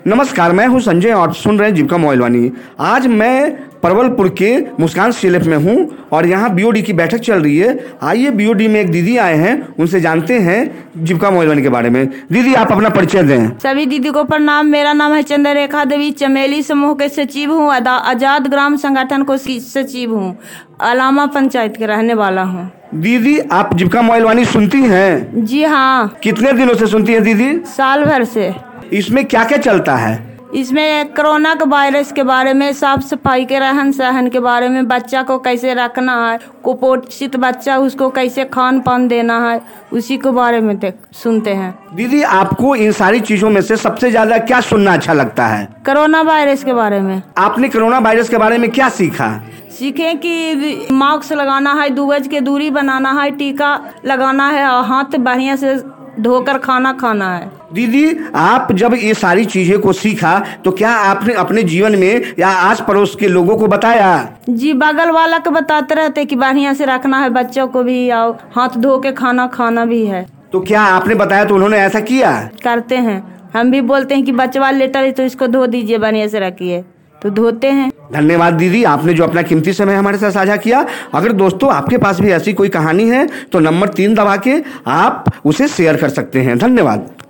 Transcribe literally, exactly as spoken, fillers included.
नमस्कार, मैं हूं संजय और सुन रहे हैं जीविका मोबाइलवाणी। आज मैं परवलपुर के मुस्कान सीएलएफ में हूं और यहां बीओडी की बैठक चल रही है। आइए बीओडी में एक दीदी आए हैं, उनसे जानते हैं जीविका मोबाइलवाणी के बारे में। दीदी, आप अपना परिचय दें। सभी दीदी को प्रणाम। मेरा नाम है चंद्ररेखा देवी। चमेली समूह के सचिव हूँ। आजाद ग्राम संगठन को सचिव हूँ। अलामा पंचायत के रहने वाला हूँ। दीदी, आप जीविका मोबाइलवाणी सुनती हैं? जी हाँ। कितने दिनों से सुनती हैं दीदी? साल भर से। इसमें क्या क्या चलता है? इसमें कोरोना के वायरस के बारे में, साफ सफाई के रहन सहन के बारे में, बच्चा को कैसे रखना है, कुपोषित बच्चा उसको कैसे खान पान देना है, उसी के बारे में देख सुनते हैं। दीदी, आपको इन सारी चीजों में से सबसे ज्यादा क्या सुनना अच्छा लगता है? कोरोना वायरस के बारे में। आपने कोरोना वायरस के बारे में क्या सीखा? सीखे कि मास्क लगाना है, दो गज के दूरी बनाना है, टीका लगाना है और हाथ बढ़िया से धोकर खाना खाना है। दीदी, आप जब ये सारी चीजें को सीखा तो क्या आपने अपने जीवन में या आस पड़ोस के लोगों को बताया? जी, बगल वाला को बताते रहते कि बढ़िया से रखना है बच्चों को भी और हाथ धो के खाना खाना भी है। तो क्या आपने बताया तो उन्होंने ऐसा किया? करते हैं। हम भी बोलते हैं कि बच्चा लेटर है तो इसको धो दीजिए, बढ़िया से रखिए, तो धोते हैं। धन्यवाद दीदी, आपने जो अपना कीमती समय हमारे साथ साझा किया। अगर दोस्तों आपके पास भी ऐसी कोई कहानी है तो नंबर तीन दबा के आप उसे शेयर कर सकते हैं। धन्यवाद।